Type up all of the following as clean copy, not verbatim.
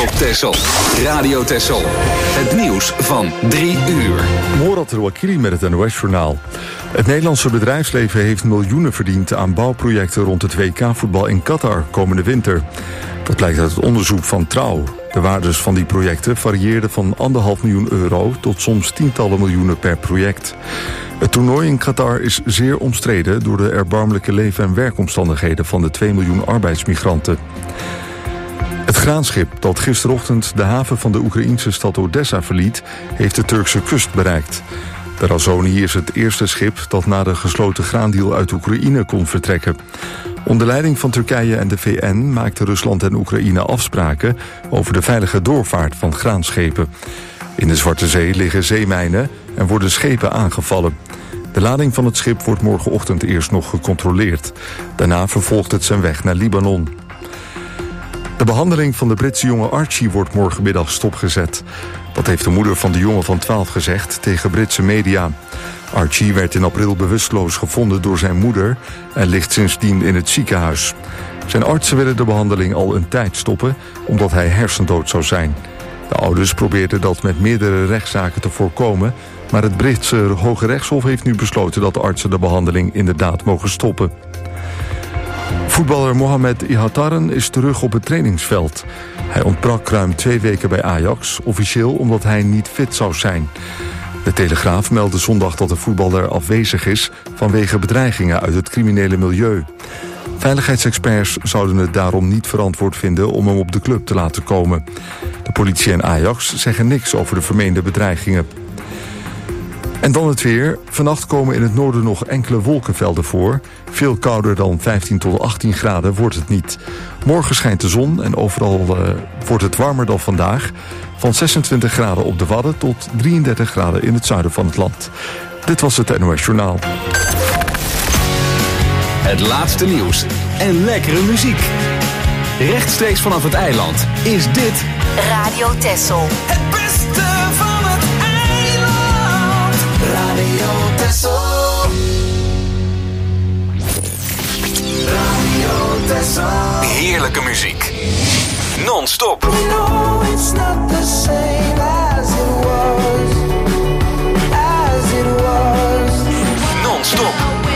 op Texel. Radio Texel. Het nieuws van 3 uur. Morat Rouakili met het NOS-journaal. Het Nederlandse bedrijfsleven heeft miljoenen verdiend aan bouwprojecten rond het WK-voetbal in Qatar komende winter. Dat blijkt uit het onderzoek van Trouw. De waardes van die projecten varieerden van €1,5 miljoen tot soms tientallen miljoenen per project. Het toernooi in Qatar is zeer omstreden door de erbarmelijke leven- en werkomstandigheden van de 2 miljoen arbeidsmigranten. Het graanschip dat gisterochtend de haven van de Oekraïense stad Odessa verliet, heeft de Turkse kust bereikt. De Razoni is het eerste schip dat na de gesloten graandeal uit Oekraïne kon vertrekken. Onder leiding van Turkije en de VN maakten Rusland en Oekraïne afspraken over de veilige doorvaart van graanschepen. In de Zwarte Zee liggen zeemijnen en worden schepen aangevallen. De lading van het schip wordt morgenochtend eerst nog gecontroleerd. Daarna vervolgt het zijn weg naar Libanon. De behandeling van de Britse jongen Archie wordt morgenmiddag stopgezet. Dat heeft de moeder van de jongen van 12 gezegd tegen Britse media. Archie werd in april bewusteloos gevonden door zijn moeder en ligt sindsdien in het ziekenhuis. Zijn artsen willen de behandeling al een tijd stoppen, omdat hij hersendood zou zijn. De ouders probeerden dat met meerdere rechtszaken te voorkomen, maar het Britse Hoge Rechtshof heeft nu besloten dat de artsen de behandeling inderdaad mogen stoppen. Voetballer Mohamed Ihataren is terug op het trainingsveld. Hij ontbrak ruim 2 weken bij Ajax, officieel omdat hij niet fit zou zijn. De Telegraaf meldde zondag dat de voetballer afwezig is vanwege bedreigingen uit het criminele milieu. Veiligheidsexperts zouden het daarom niet verantwoord vinden om hem op de club te laten komen. De politie en Ajax zeggen niks over de vermeende bedreigingen. En dan het weer. Vannacht komen in het noorden nog enkele wolkenvelden voor. Veel kouder dan 15 tot 18 graden wordt het niet. Morgen schijnt de zon en overal wordt het warmer dan vandaag. Van 26 graden op de Wadden tot 33 graden in het zuiden van het land. Dit was het NOS Journaal. Het laatste nieuws en lekkere muziek. Rechtstreeks vanaf het eiland is dit Radio Texel. Het beste van het eiland. Radio Texel. Radio Texel. heerlijke muziek. Non-stop. We know it's not the same as it was. As it was. Non-stop.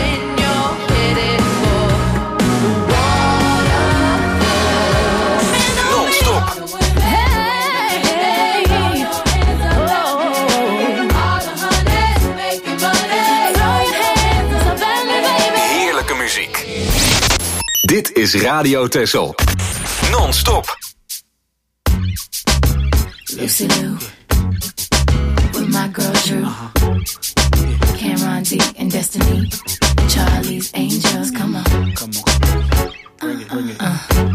Dit is Radio Texel. Non-stop. Lucy Lou, with my girl Drew, Cameron D and Destiny, Charlie's Angels, come on. Bring it.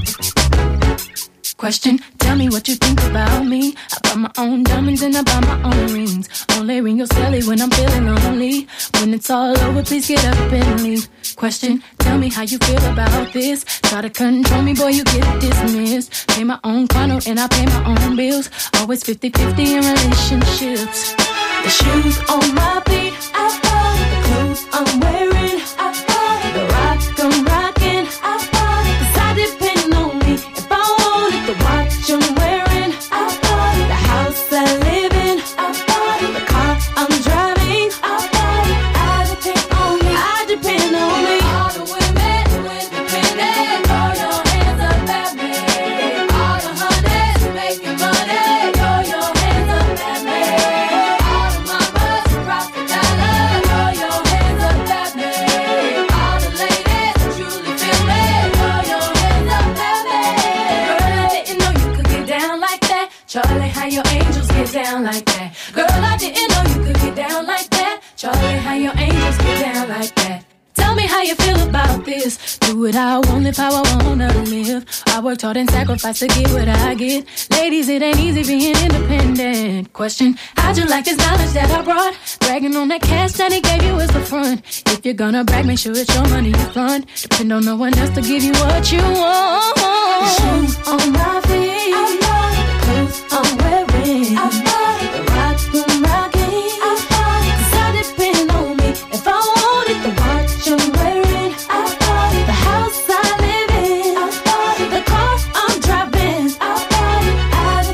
Question, tell me what you think about me. I buy my own diamonds and I buy my own rings. Only ring your celly when I'm feeling lonely. When it's all over, please get up and leave. Question, tell me how you feel about this. Try to control me, boy, you get dismissed. Pay my own condo and I pay my own bills. Always 50-50 in relationships. The shoes on my feet, I bought it. The clothes I'm wearing, I bought it. The rock I'm rocking, I bought it. 'Cause I depend on me if I want it. The watch I'm wearing, I bought it. The house I live in, I bought it. The car I'm driving, I bought it. I depend on me, I depend on me. All the women independent, throw your hands up at me. All the honeys making money, throw your hands up at me. All the mamas rock the dollar, throw your hands up at me. All the ladies truly feel me, throw your hands up at me. Girl, I didn't know you could get down like that. Charlie, how your angels get down like that. Girl, I didn't know you could get down like that. Charlie, how your angels get down like that. Tell me how you feel about this. Do it how I want, live how I wanna live. I worked hard and sacrificed to get what I get. Ladies, it ain't easy being independent. Question, how'd you like this knowledge that I brought? Bragging on that cash that he gave you as the front. If you're gonna brag, make sure it's your money you fund. Depend on no one else to give you what you want. The shoes on my feet, I bought it. The clothes I'm wearing, I bought it. The rock I'm rocking, I bought it. 'Cause I depend on me if I want it. The watch I'm wearing, I bought it. The house I live in, I bought it. The car I'm driving, I bought it. I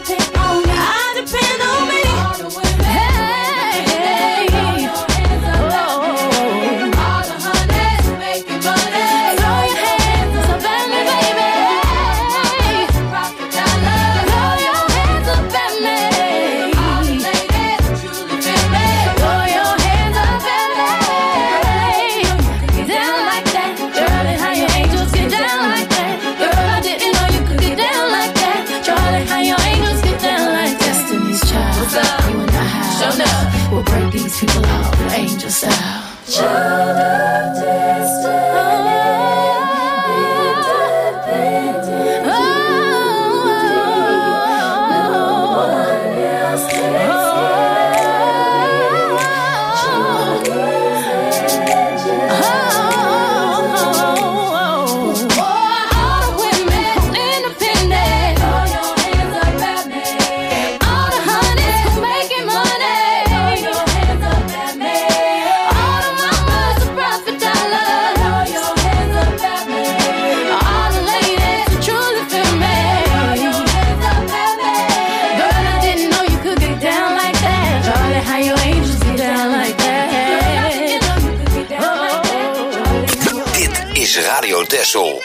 is Radio Texel.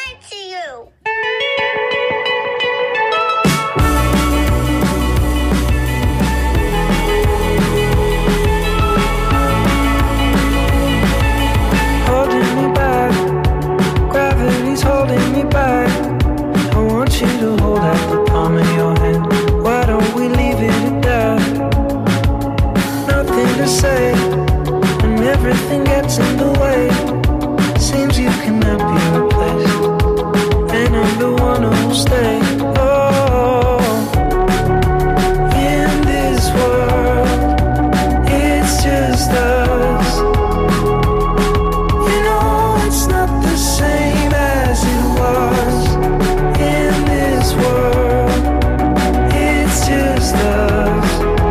Holding me back, gravity's holding me back. I want you to hold out the palm of your hand. Why don't we leave it at that? Nothing to say, and everything gets in the way. Seems you cannot be replaced, and I'm the one who'll stay. Oh, in this world, it's just us. You know it's not the same as it was. In this world, it's just us.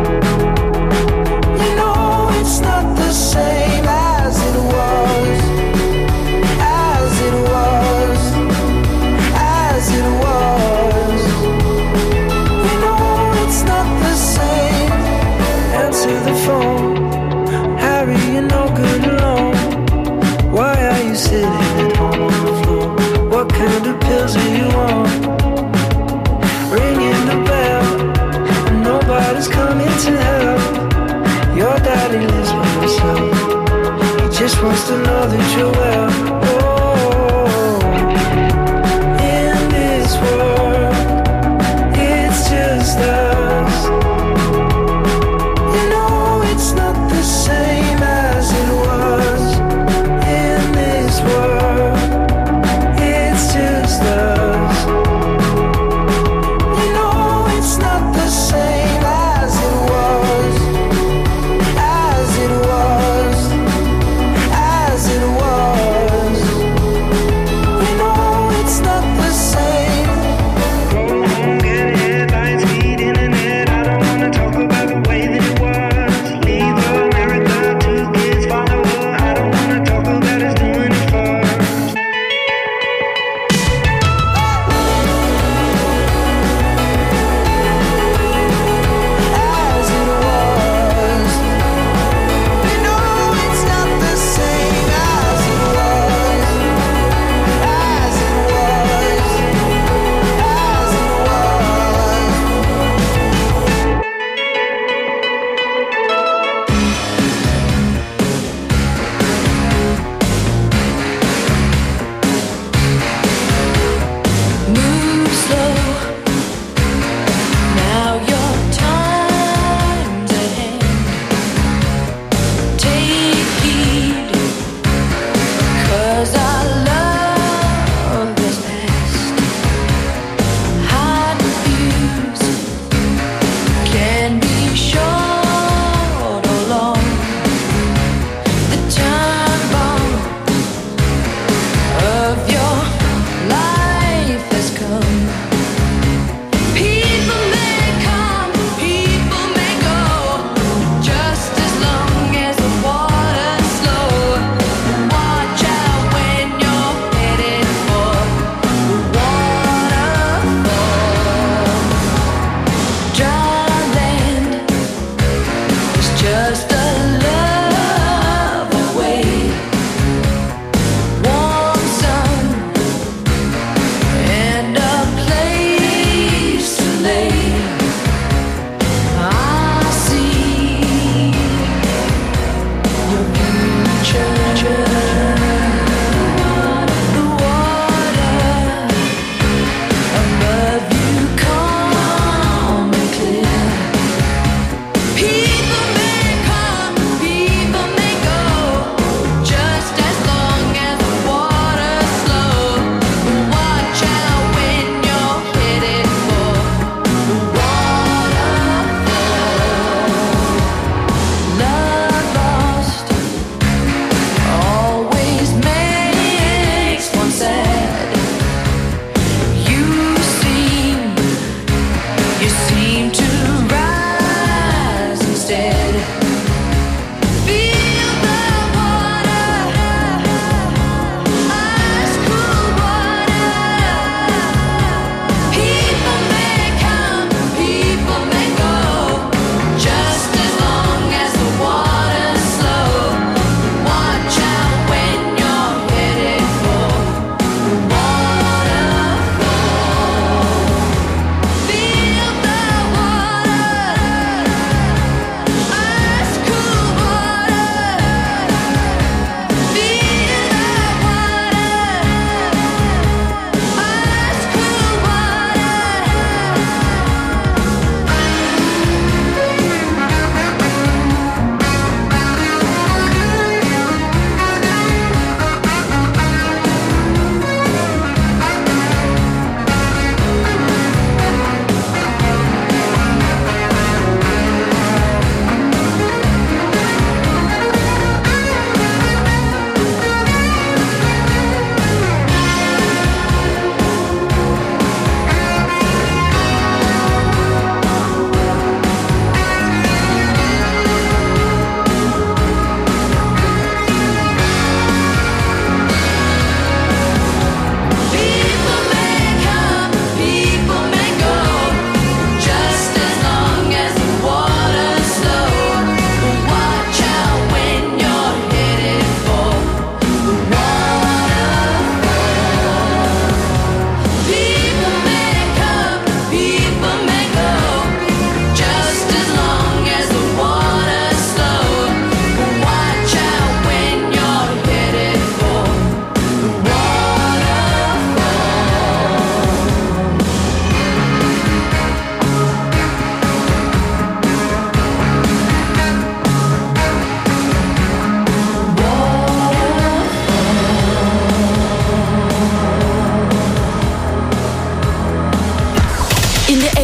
You know it's not the same as it was. As it was. As it was. You know it's not the same. Answer the phone. Harry, you're no good alone. Why are you sitting at home on the floor? What kind of pills are you on? Ringing the bell, and nobody's coming to help. Your daddy lives by himself. He just wants to know that you're well. Oh, in this world, it's just us. You know it's not the same as it was. In this world, it's just us. You know it's not the same as it was. As it was. As it was.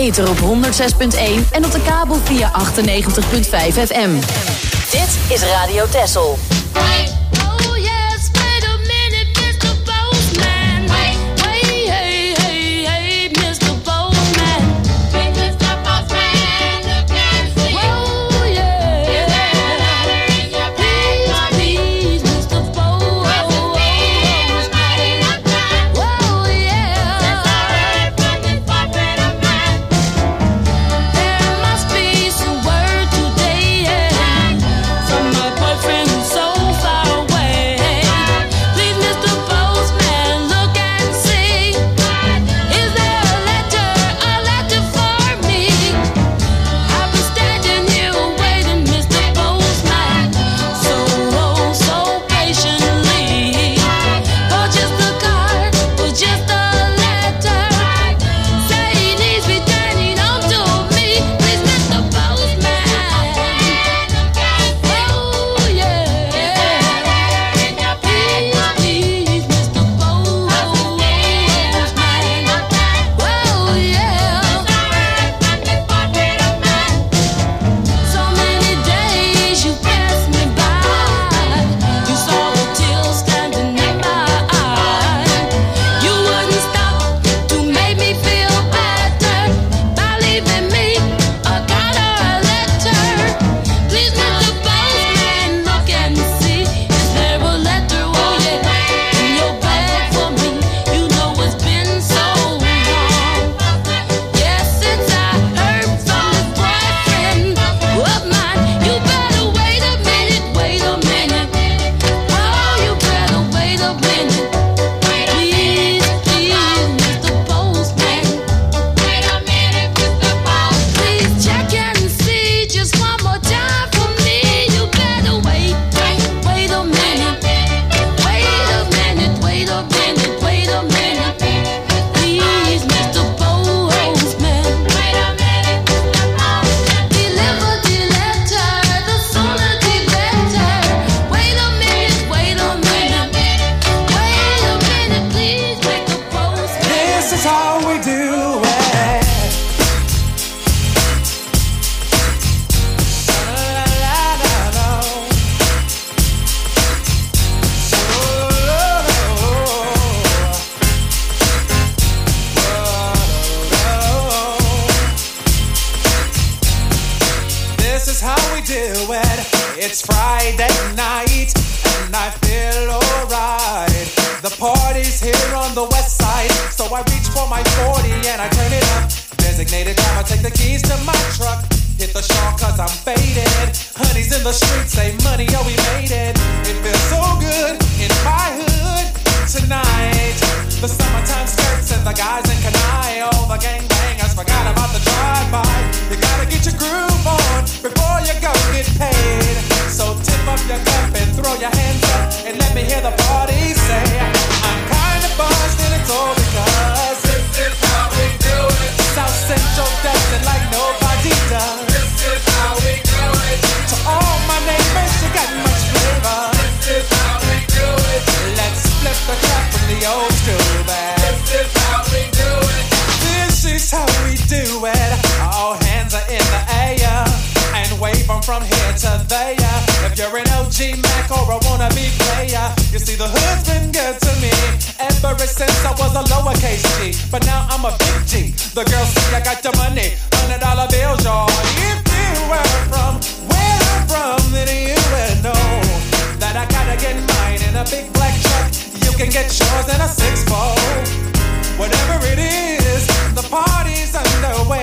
ether op 106.1 en op de kabel via 98.5 FM. Dit is Radio Texel. It's Friday night and I feel alright. The party's here on the west side, so I reach for my 40 and I turn it up. Designated driver, take the keys to my truck. Hit the shore cause I'm faded. Honey's in the streets, say money, oh we made it. It feels so good in my hood tonight. The summertime skirts and the guys in Kanai. All the gangbangers forgot about the drive-by. You gotta get your groove on before you go get paid. So tip up your cup and throw your hands up and let me hear the party say, I'm kinda buzzed and it's all because this is how we do it. South Central does it like nobody does. This is how we do it. To all my neighbors, you got much flavor. This is how we do it. Let's flip the trap from the old school back. This is how we do it. This is how we do it. All hands are in the air and wave them from here to there. If you're an OG Mac or a wannabe player, you see the hood's been good to me ever since I was a lowercase G. But now I'm a big G. The girls see I got the money, $100 bills, y'all. If you were from where I'm from, then you would know that I gotta get mine in a big black truck. You can get yours in a 6-4. Whatever it is, the party's underway.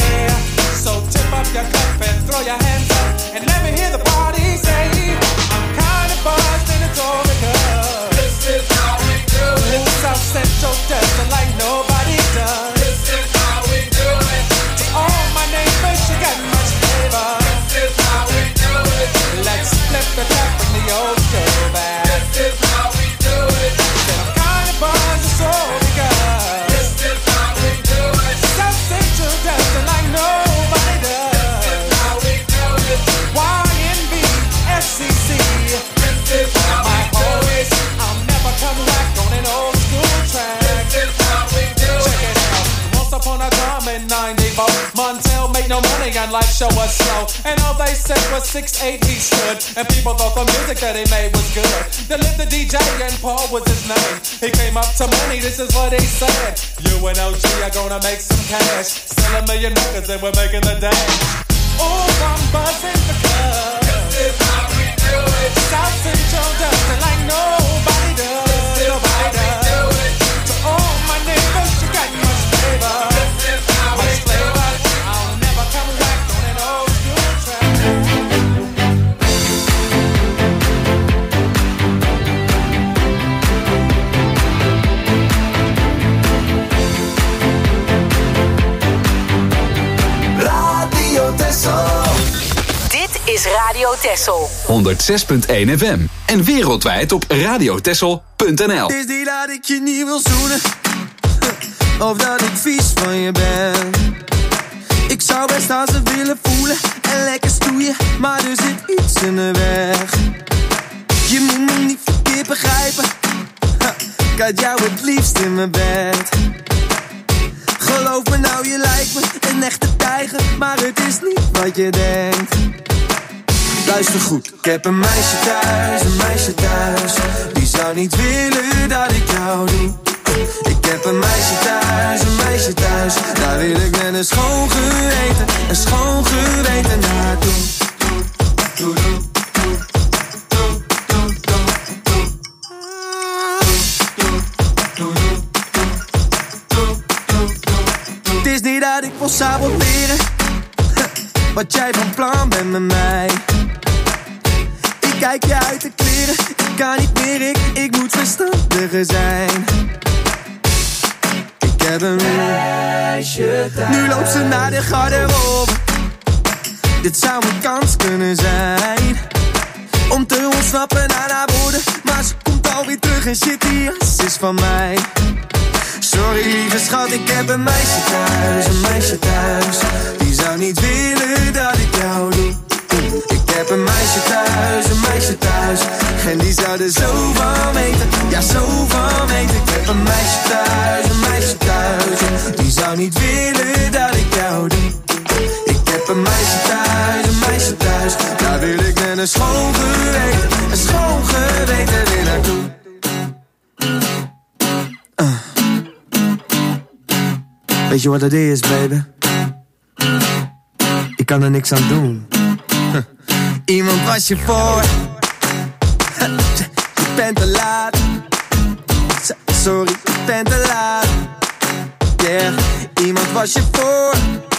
So tip up your cup and throw your hands up and let me hear the party say, I'm kinda buzzed and it's all because this is how we do it. South Central does it like nobody does. This is how we do it. To all my neighbors, you got much flavor. This is how we do it. Let's flip the tap from the old school back. This is how we do it. Said I'm kinda buzzed, it's all because this is how we do it. your money and life show was slow. And all they said was 6'8" he stood. And people thought the music that he made was good. They lived the DJ and Paul was his name. He came up to money, this is what he said. You and OG are gonna make some cash. Sell $1 million records and we're making the dash. Oh, I'm buzzing the club. This is how we do it. South Central does it like nobody does. Nobody does. To all my neighbors, you got much flavor. This is how we do it. I'll never come back on an old school track. Radio Texel. Dit is Radio Texel. 106.1 FM. En wereldwijd op radiotexel.nl. Het is niet dat ik je niet wil zoenen, of dat ik vies van je ben. Ik zou best aan ze willen voelen en lekker stoeien, maar er zit iets in de weg. Je moet me niet verkeerd begrijpen, ik had jou het liefst in mijn bed. Geloof me nou, je lijkt me een echte tijger, maar het is niet wat je denkt. Luister goed, ik heb een meisje thuis, die zou niet willen dat ik jou doe. Ik heb een meisje thuis, daar wil ik met een schoon geweten naartoe. Doe, doe. Het is niet dat ik wil saboteren wat jij van plan bent met mij. Ik kijk je uit de kleren, ik kan niet meer, ik moet verstandiger zijn. Ik heb een meisje thuis. Nu loopt ze naar de garderobe. Dit zou mijn kans kunnen zijn om te ontsnappen aan haar woorden, maar ze komt alweer terug en shit, die jas is van mij. Sorry lieve schat, ik heb een meisje thuis, die zou niet willen dat ik jou doe. Ik heb een meisje thuis, en die zou er zo van weten, ja zo van weten. Ik heb een meisje thuis, die zou niet willen dat ik jou doe. Ik heb een meisje thuis, daar wil ik met een schoon geweten weer naartoe. Weet je wat het is, baby? Ik kan er niks aan doen. Iemand was je voor. Je bent te laat. Sorry, je bent te laat. Yeah, iemand was je voor.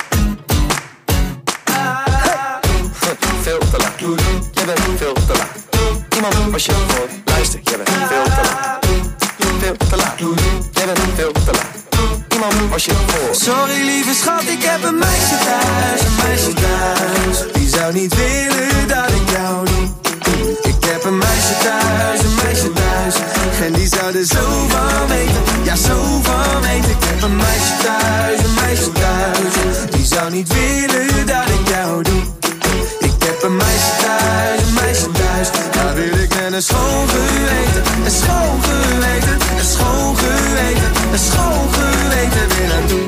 Veel te laat. Je bent veel te laat. Iemand was je voor. Luister, je bent veel te laat. Veel te laat. Je bent veel te laat. Was je voor. Sorry lieve schat, ik heb een meisje thuis, die zou niet willen dat ik jou doe. Ik heb een meisje thuis, en die zou er zo van weten, ja zo van weten. Ik heb een meisje thuis, die zou niet willen dat ik jou doe. Ik heb een meisje thuis, daar wil ik met een schoon geweten weer naartoe.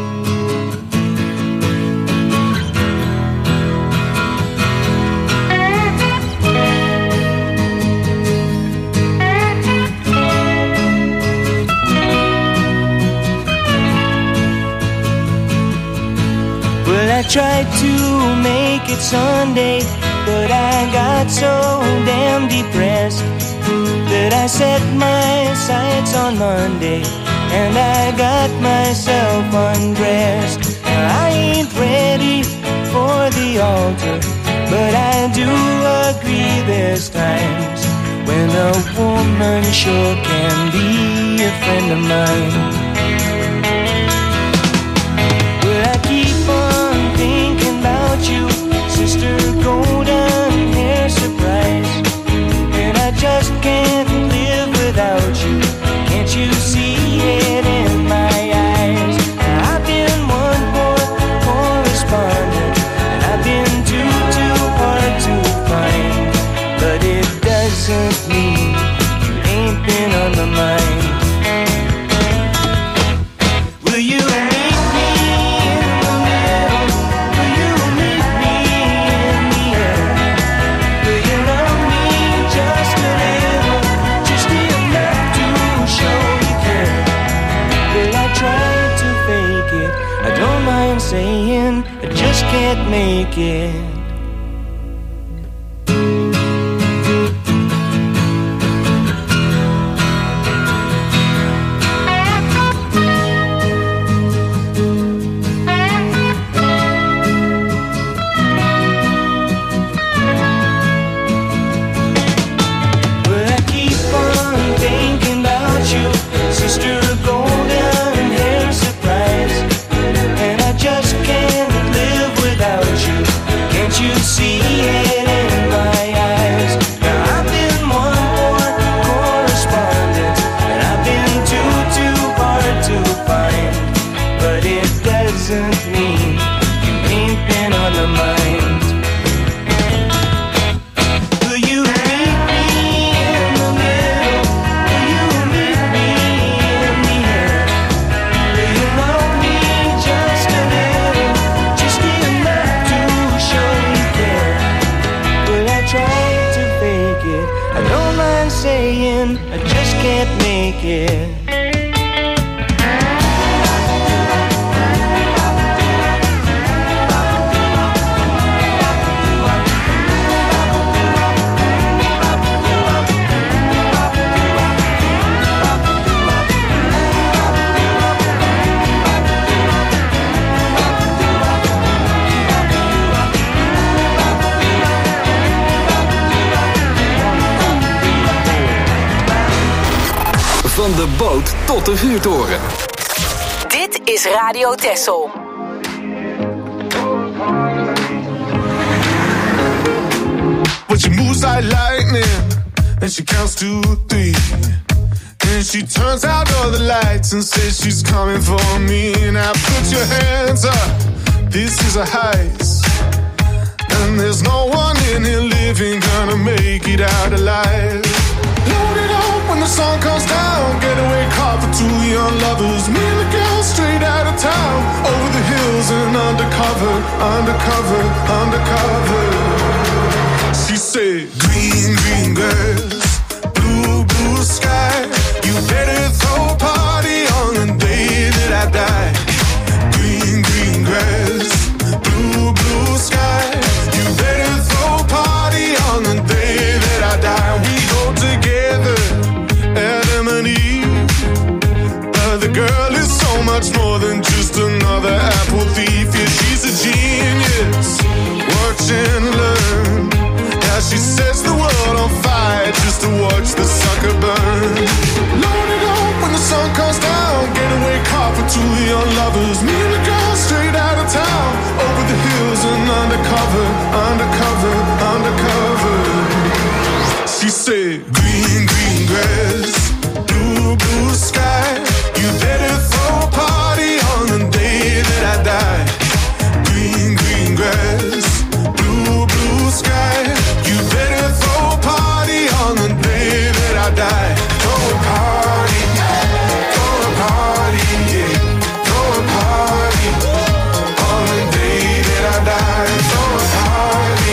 Well, I tried to make it Sunday, but I got so damn depressed that I set my sights on Monday, and I got myself undressed. I ain't ready for the altar, but I do agree there's times when a woman sure can be a friend of mine. Well, I keep on thinking about you, sister golden hair surprise, and I just can't live without you. Can't you see it in my eyes? I've been one poor correspondent, and I've been too hard to find, but it doesn't mean you ain't been on my mind. Will you meet me in the middle? Will you saying I just can't make it. Van de boot tot de vuurtoren. Dit is Radio Texel. But she moves like lightning, and she counts to 3. And she turns out all the lights and says she's coming for me. Now put your hands up, this is a heist. And there's no one in here living gonna make it out alive. Load it up when the sun comes down. Getaway car for 2 young lovers. Me and the girl straight out of town. Over the hills and undercover, undercover, undercover. She said, green, green grass, blue, blue sky. You better throw a party on the day that I die. Green, green grass, blue, blue sky. You better throw a party on the day that I die. We go together, Adam and Eve. The girl is so much more than just another apple thief. Yeah, she's a genius. Watch and learn. Now she sets the world on fire just to watch the sucker burn. Load it up when the sun comes down. Getaway car for 2 young lovers. Me and the girl straight out of town. Over the hills and undercover, undercover, undercover. She said, green, green grass, blue, blue sky. You better throw a party on the day that I die. Green, green grass, blue, blue sky. You better throw a party on the day that I die. Throw a party, yeah. Throw a party on the day that I die. Throw a party,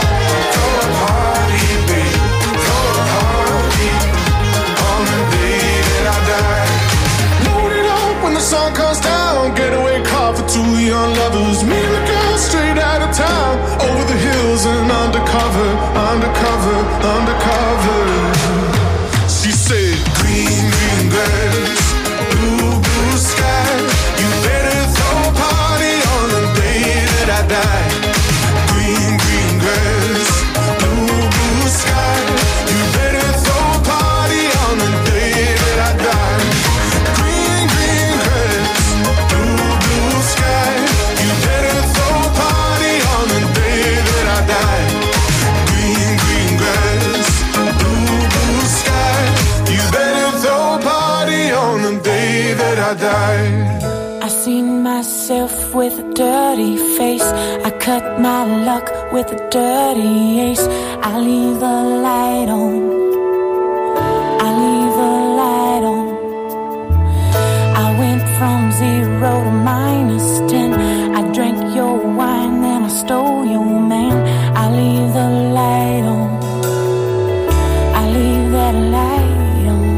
babe. Throw a party on the day that I die. Load it up when the sun comes down. Getaway car for 2 young lovers. Me and the girl straight out of town. Over the hills and undercover, undercover, undercover. She said, green, green grass, blue, blue sky. You better throw a party on the day that I die. Green, green grass, blue, blue sky. You better throw a party on the day that I die. Green, green grass, blue, blue sky. You better throw a party on the day that I die. Green, green grass, blue, blue sky. You better throw a party on the day that I die. I seen myself with a dirty face. I cut my luck with a dirty ace. I leave the light on. I leave the light on. I went from 0 to -10. I drank your wine, then I stole your man. I leave the light on. I leave that light on.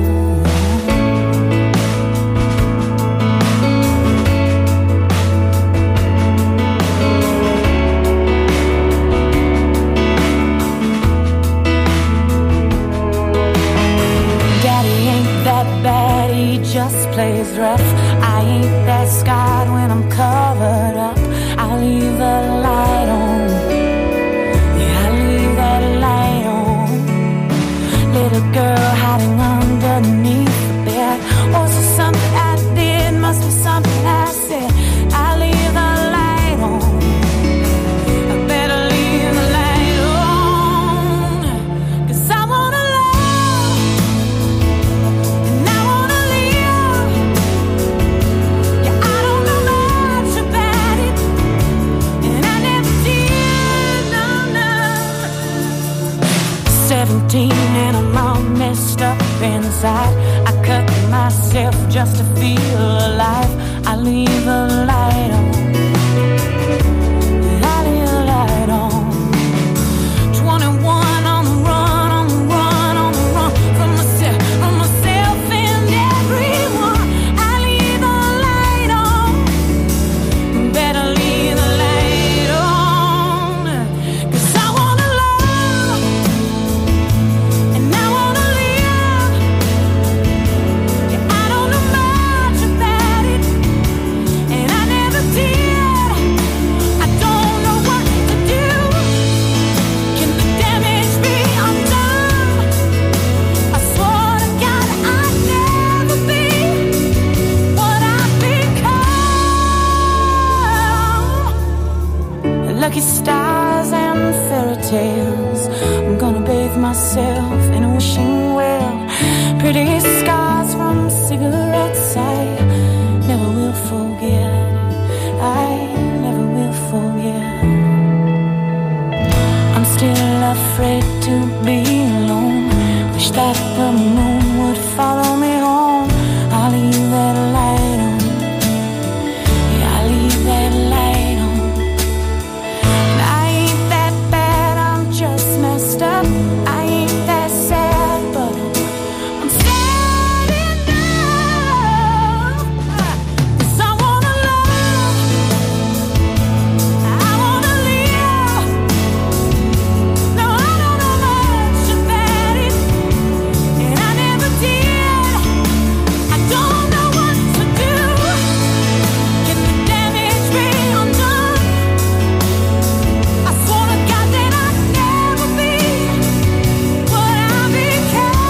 bad, he just plays rough. I ain't that scarred when I'm covered up. I'll leave the light on. Yeah, I'll leave that light on. Little girl hiding underneath the bed. Was it something I did? Must be something I said. I'll leave the light on. I better leave the light on. 'Cause I wanna love and I wanna live. Yeah, I don't know much about it, and I never did, no. 17 and I'm all messed up inside. I cut myself just to feel alive. I leave the light on. I leave the light on. 21 on the run, on the run, on the run from myself and everyone. I leave the light on. Better leave the light on. 'Cause I wanna love and I wanna live. Yeah, I don't know much about it, and I never did. I don't know what to do. Can the damage be undone? I swore to God I'd never be what I've become. Lucky stars and fairy tales. I'm gonna bathe myself in a wishing well. Pretty scars from cigarettes I never will forget. I never will forget. I'm still afraid to be alone. Wish that the moon would follow me home. I'll leave that light on. Yeah, I'll leave that light on. And I ain't that bad, I'm just messed up. I ain't that sad, but I'm sad enough. 'Cause I wanna love, I wanna live. No, I don't know much about it, and I never did. I don't know what to do. Can the damage be undone? I swore to God that I'd never be what I become.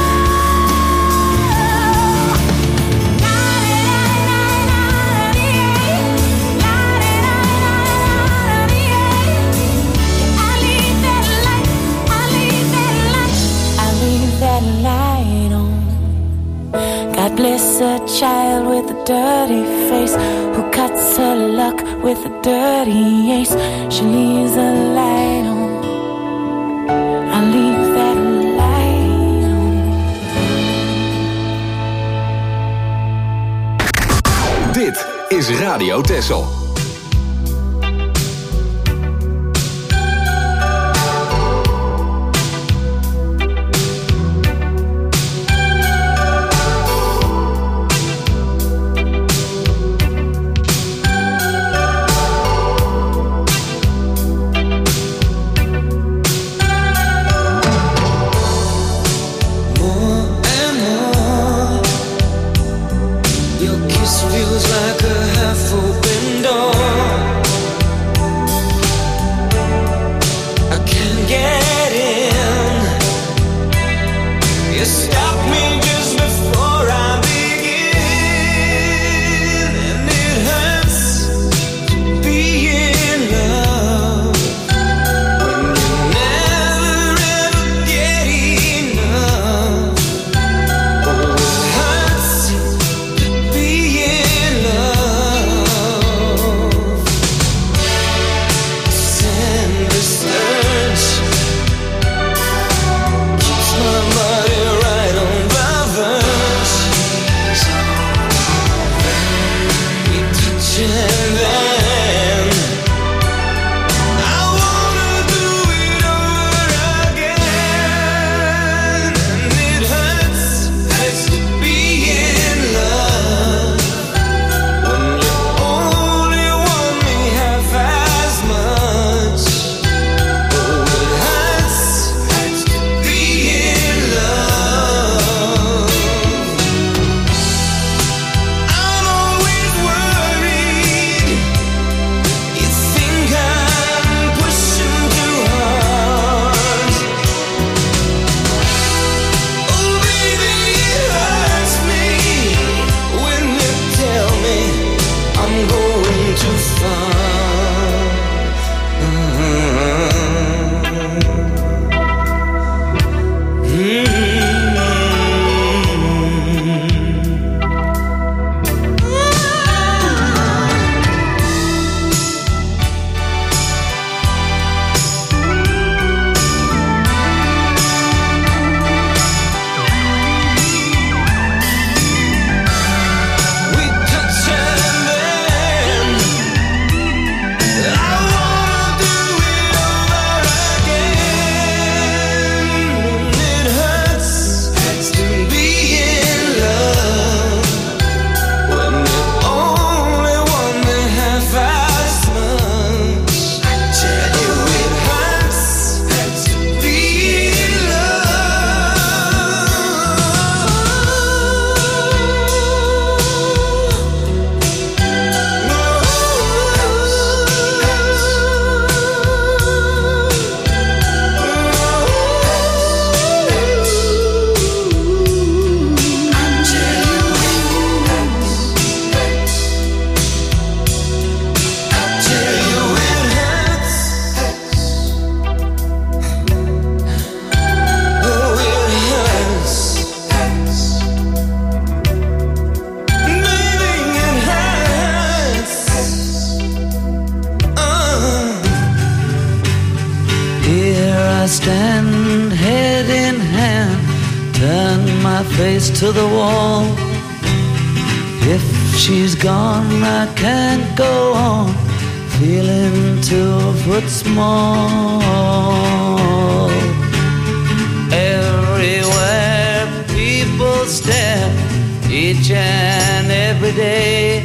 I leave that light on. God bless a child with a dirty face who cuts her luck with a dirty ace. She leaves a light on. I leave that light on. Dit is Radio Texel. Your kiss feels like a half-open door. face to the wall. If she's gone, I can't go on, feeling 2 foot small. Everywhere people stare, each and every day.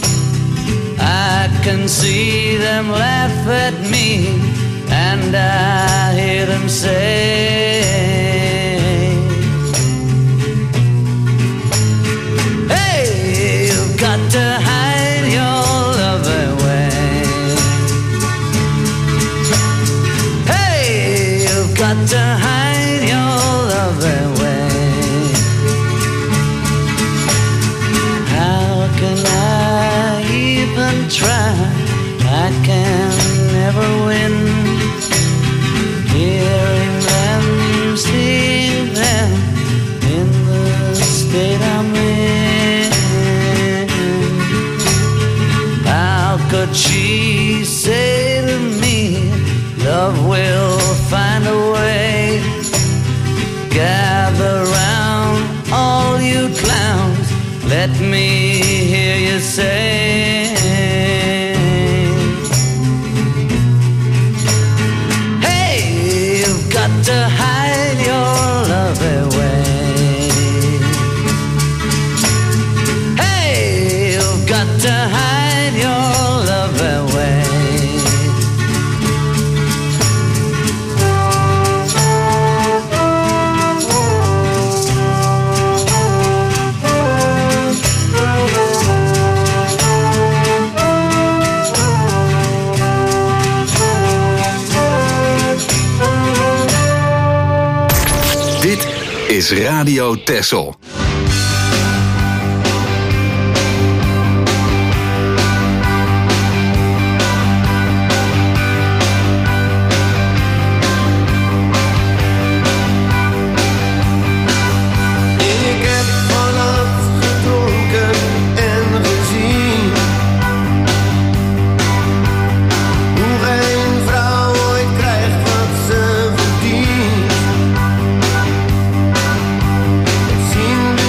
I can see them laugh at me, and I hear them say, hey, you've got to hide your love away. Hey, you've got to hide your love away. How can I even try? I can never win. Hearing them, seeing them in the state I'm in. How could she say to me, love will find a way? Gather round, all you clowns, let me hear you say, hey, you've got to hide your love away. Hey, you've got to hide your love away. Dit is Radio Texel. Zien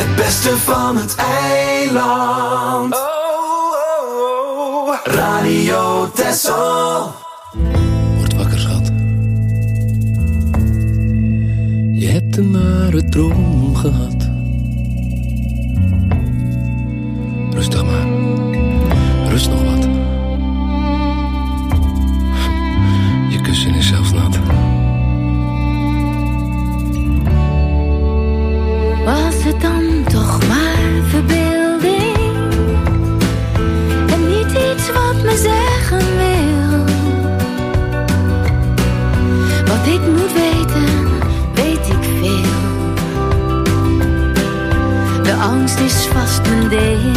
Het beste van het eiland. Radio Texel. Word wakker, schat. Je hebt een nare droom gehad. Rustig maar. Rust nog wat. Je kussen is zelfs nat. Was het dan toch maar verbeelding? En niet iets wat me zeggen wil. Wat ik moet weten, weet ik veel. De angst is vast mijn deel.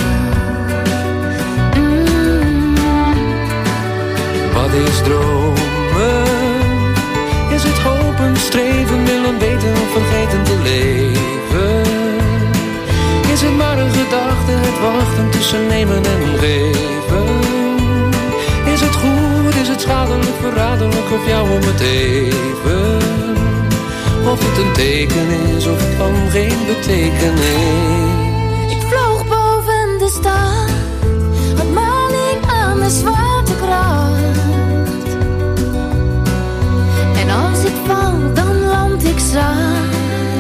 Wat is dromen? Is het hopen, streven, willen weten of vergeten te leven? Is het maar een gedachte, het wachten tussen nemen en geven? Is het goed, is het schadelijk, verraderlijk of jou om het even? Of het een teken is of van geen betekenis? Ik vloog boven de stad, had maling aan de zwaartekracht. En als ik val, dan land ik zacht.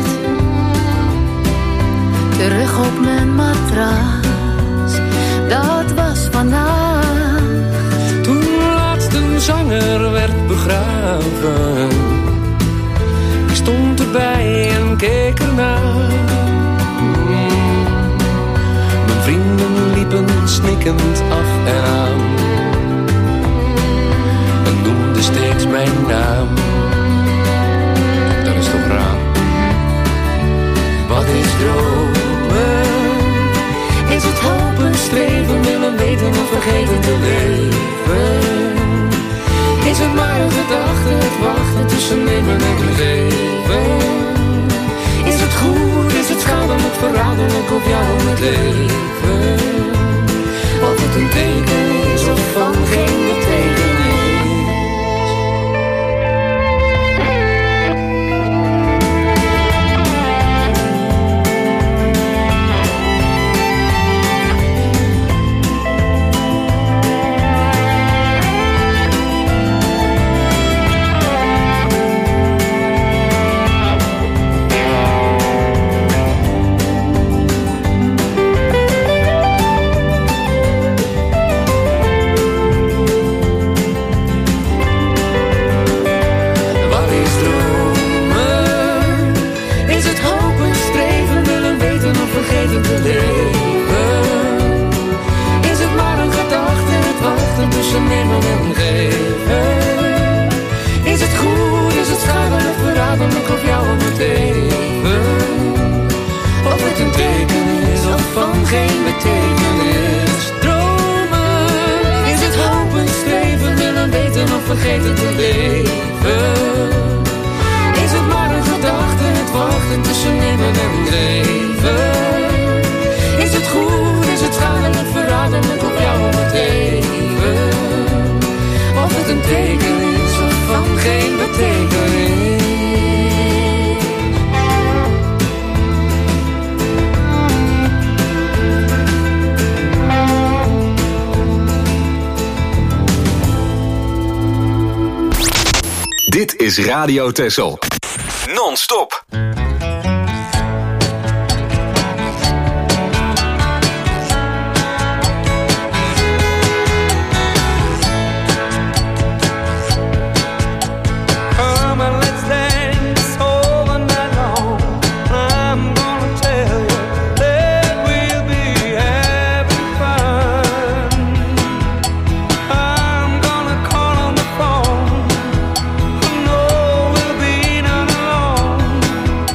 Terug op mijn matras, dat was vannacht. Toen laatst een zanger werd begraven. Ik stond erbij en keek ernaar. Mijn vrienden liepen snikkend af en aan. En noemden steeds mijn naam. Dat is toch raar. Wat is dromen? Is het hopen, streven, willen weten of vergeten te leven? Is het maar een gedachte, het wachten tussen nemen en geven? Is het goed, is het schadelijk, verraderlijk of jou om het leven? Of het een teken is of van geen betekenis? Vergeten te leven. Is het maar een gedachte, het wachten tussen nemen en geven? Is het goed, is het schadelijk, verraderlijk op jou om het even? Of het een teken is of van geen betekenis? Dit is Radio Texel. Non-stop. No, we'll be not alone.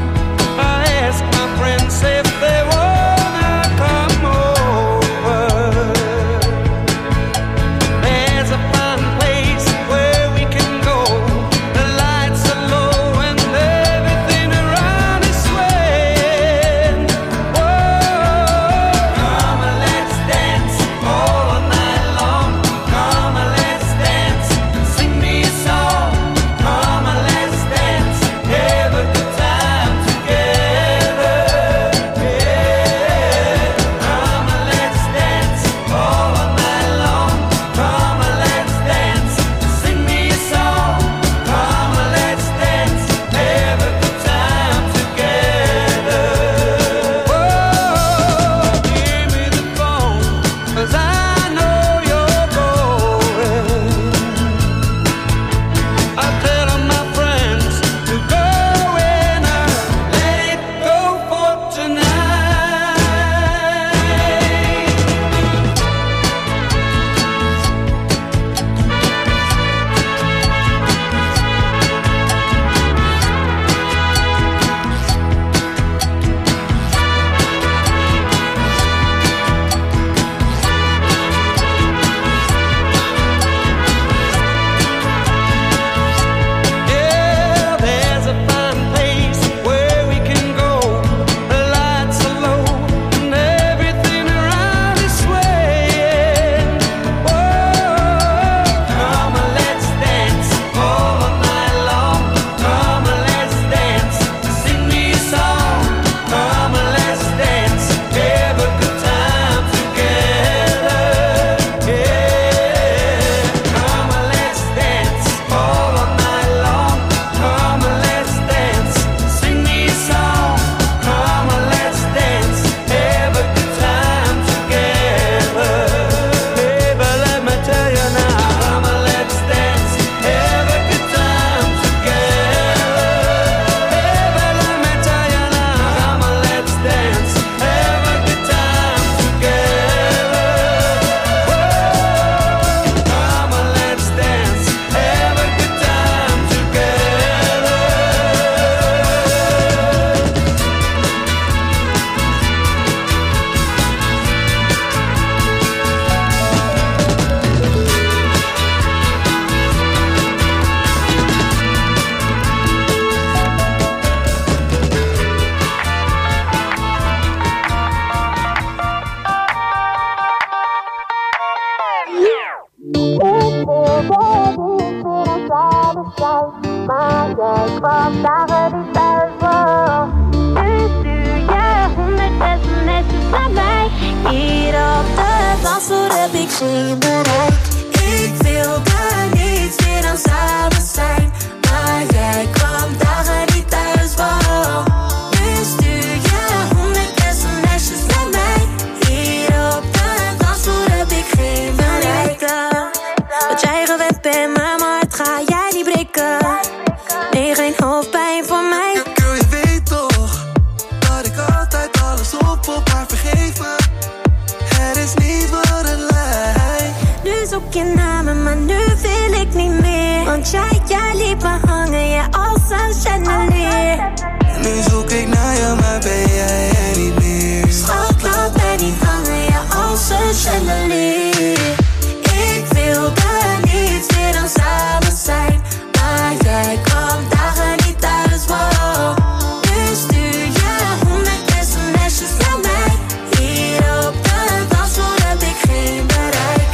van mij. Hier op de dansvloer heb ik geen bereik. Ik wilde niets meer dan samen zijn, maar jij kwam dagen niet thuis, wow. Nu stuur je 100 sms'jes naar mij. Hier op de dansvloer heb ik geen bereik. Wat jij gewend bent, maar mijn hart ga jij niet breken. Nee, geen hoofdpijn voor mij. Girl, je weet toch dat ik altijd alles op haar vergeven. Het is niet wat het lijkt. Nu zoek je naar me, maar nu wil ik niet meer. Want jij liet me hangen, ja, als een chandelier. Nu zoek ik naar je, maar ben jij er niet meer. Schat, laat mij niet hangen, ja, als een chandelier. Ik wilde niets meer dan samen zijn, maar jij kwam dagen niet thuis, wow. Nu stuur je 100 sms'jes naar mij. Hier op de dansvloer heb ik geen bereik.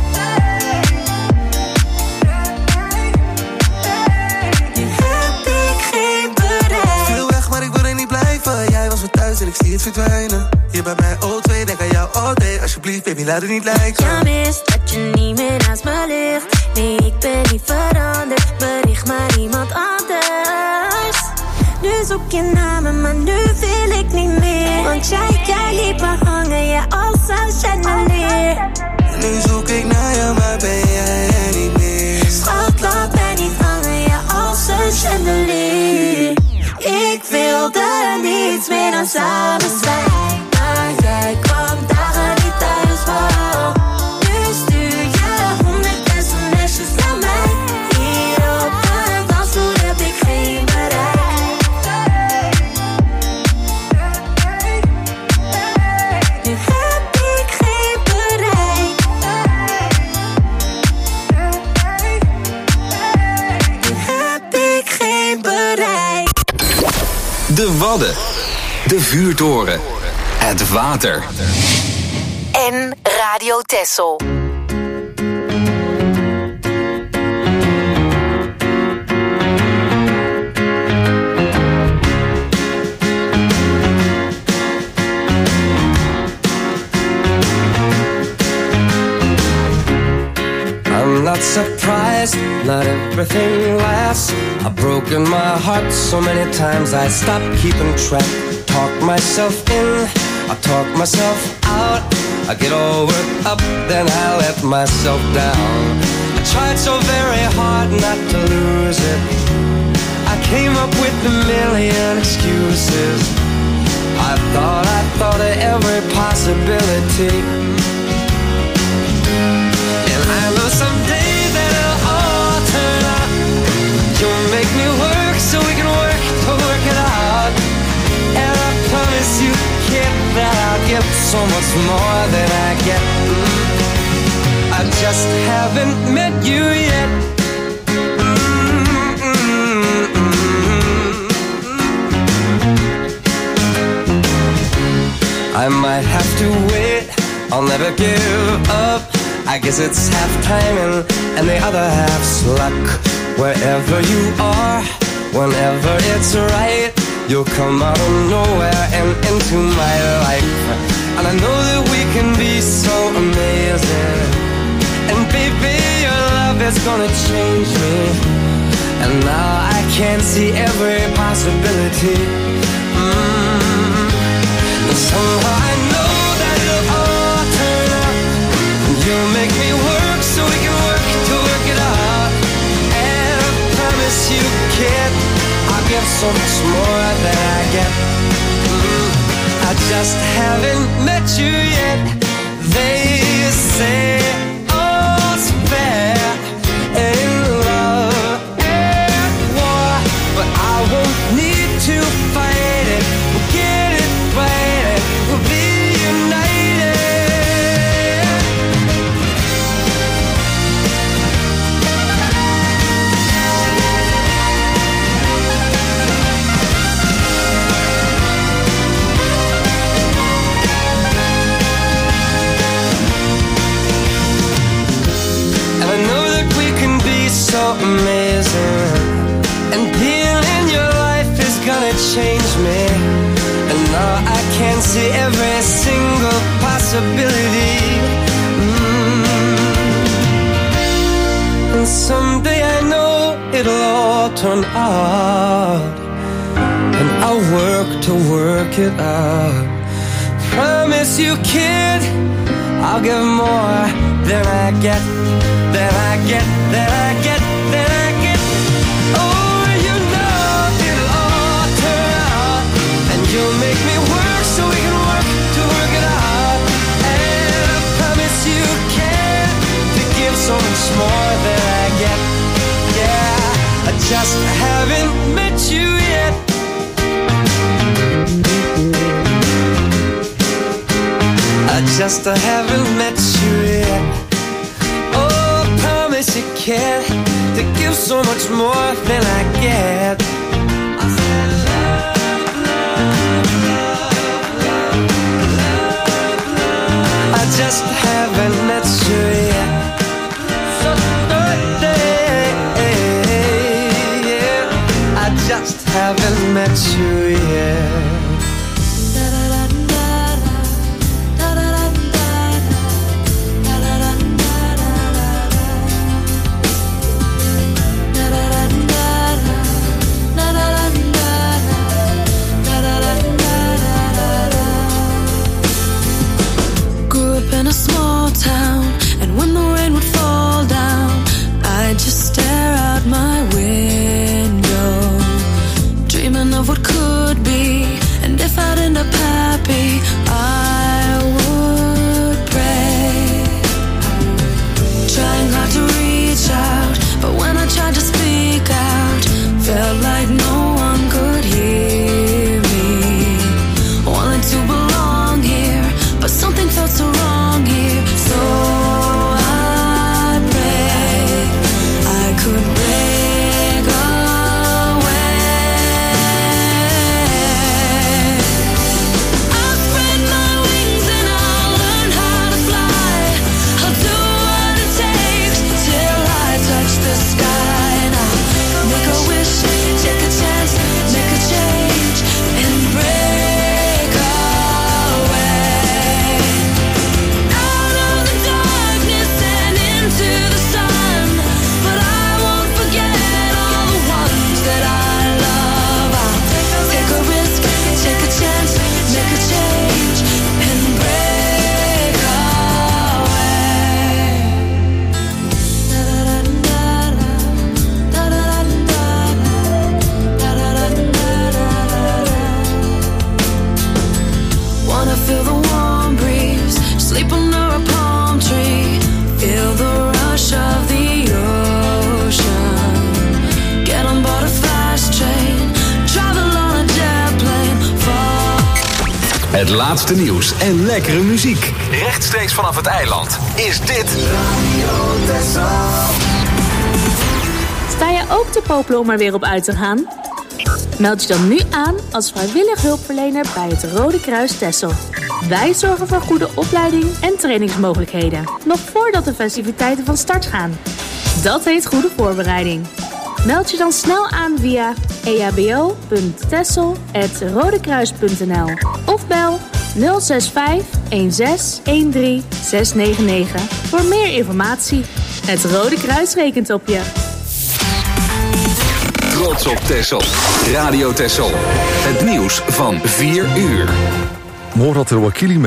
Nu heb ik geen bereik. Veel weg, maar ik wil er niet blijven. Jij was weer thuis en ik zie het verdwijnen. Hier bij mij O2, denk aan jou all day. Alsjeblieft, baby, laat het niet lijken. Ja, mis dat je niet meer naast me ligt. Nee, ik ben niet veranderd. Bericht maar iemand anders. Nu zoek je naar me, maar nu wil ik niet meer. Want jij liet me hangen, ja, als een chandelier. Nu zoek ik naar je, maar ben jij er niet meer. Schat, laat mij niet hangen, ja, als een chandelier. Ik wilde niets meer dan samen zijn, maar jij kwam dagen niet thuis, wow. Nu stuur je 100 sms'jes naar mij. Hier op de dansvloer heb ik geen bereik. Nu heb ik geen bereik. Nu heb ik geen bereik. De Wadden. De vuurtoren. Het water. En Radio Texel. I'm not surprised, not everything lasts. I've broken my heart so many times I stopped keeping track. Talk myself in, I talk myself out. I get all worked up, then I let myself down. I tried so very hard not to lose it. I came up with a million excuses. I thought of every possibility. And I know someday that it'll all turn out. You'll make me work so we can work to work it out. And I promise you, kid, that I'll give so much more than I get. I just haven't met you yet. I might have to wait, I'll never give up. I guess it's half timing and the other half's luck. Wherever you are, whenever it's right, you'll come out of nowhere and into my life. And I know that we can be so amazing. And baby, your love is gonna change me. And now I can see every possibility. And somehow I know that it'll all turn out. You'll make me work so we can work to work it out. And I promise you, kid, I'll give so much more than I get. I just haven't met you yet. They say all's fair in love and war, but I won't need to fight it. We'll get it right, we'll be united. So amazing, and being in your life is gonna change me. And now I can see every single possibility. And someday I know it'll all turn out, and I'll work to work it out. Promise you, kid, I'll give more than I get, than I get, than I get, than I get. Oh, you know it'll all turn out, and you'll make me work so we can work to work it out. And I promise you, kid, to give so much more than I get. Yeah, I just haven't met you yet. I just haven't met you yet. Oh, I promise you, kid, to give so much more than I get. I said love, love, love, love, love, love. I just haven't met you yet. So yeah, I just haven't met you yet. In a small town, and when the rain would fall down, I'd just stare out my window, dreaming of what could be. And if I'd end up happy, I would pray, trying hard to reach out, but when I tried to speak out, felt like no one could hear me. Wanted to belong here, but something felt so wrong here. So I pray I could break away. I'll spread my wings and I'll learn how to fly. I'll do what it takes till I touch the sky. And I'll make a wish, take a chance, make a change, and break away. Out of the darkness and into the sun, but I won't forget all the ones that I love. I'll take a risk, take a chance, make a change, and break away. Wanna feel the warm breeze, sleep under a palm tree, feel the rush of the ocean, get on board a fast train, travel on a jet plane, fall. Het laatste nieuws en lekkere muziek. Rechtstreeks vanaf het eiland is dit Radio Texel. Sta je ook te popelen om er weer op uit te gaan? Meld je dan nu aan als vrijwillig hulpverlener bij het Rode Kruis Texel. Wij zorgen voor goede opleiding en trainingsmogelijkheden, nog voordat de festiviteiten van start gaan. Dat heet goede voorbereiding. Meld je dan snel aan via ehbo.texel@rodekruis.nl of bel 065 16 13 699 voor meer informatie. Het Rode Kruis rekent op je. Trots op Texel. Radio Texel. Het nieuws van 4 uur. Morad El Wakili